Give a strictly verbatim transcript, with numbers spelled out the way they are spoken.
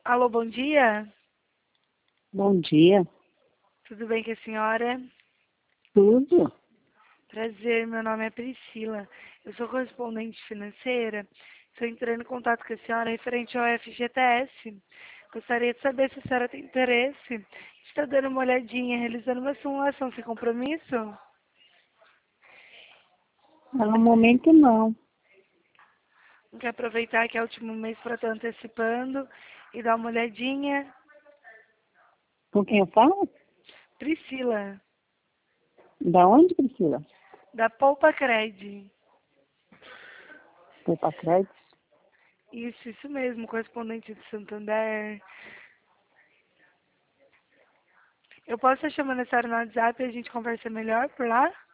Alô, bom dia. Bom dia. Tudo bem com a senhora? Tudo? Prazer, meu nome é Priscila. Eu sou correspondente financeira. Estou entrando em contato com a senhora referente ao F G T S. Gostaria de saber se a senhora tem interesse. Está dando uma olhadinha, realizando uma simulação sem compromisso? No momento, não. Não quer aproveitar que é o último mês para estar antecipando e dar uma olhadinha? Com quem eu falo? Priscila, Da onde, Priscila? da Poupa Cred. Poupa Crédito? Isso, isso mesmo, correspondente de Santander. Eu posso estar chamando a senhora no WhatsApp e a gente conversa melhor por lá?